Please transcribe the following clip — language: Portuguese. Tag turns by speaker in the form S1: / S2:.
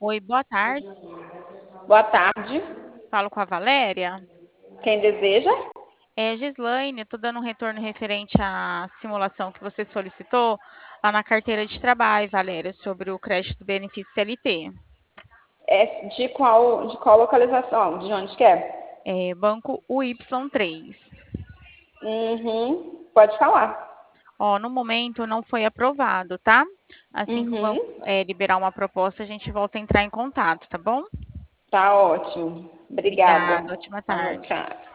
S1: Oi, boa tarde.
S2: Boa tarde.
S1: Falo com a Valéria.
S2: Quem deseja?
S1: É Gislaine, estou dando um retorno referente à simulação que você solicitou lá na carteira de trabalho, Valéria, sobre o crédito do benefício CLT.
S2: É de qual localização? De onde que é?
S1: É Banco UY3.
S2: Uhum. Pode falar.
S1: Ó, no momento não foi aprovado, tá? Assim que o
S2: Uhum.
S1: banco liberar uma proposta, a gente volta a entrar em contato, tá bom?
S2: Tá ótimo.
S1: Obrigada,
S2: Obrigada.
S1: ótima
S2: Boa
S1: tarde.
S2: tarde.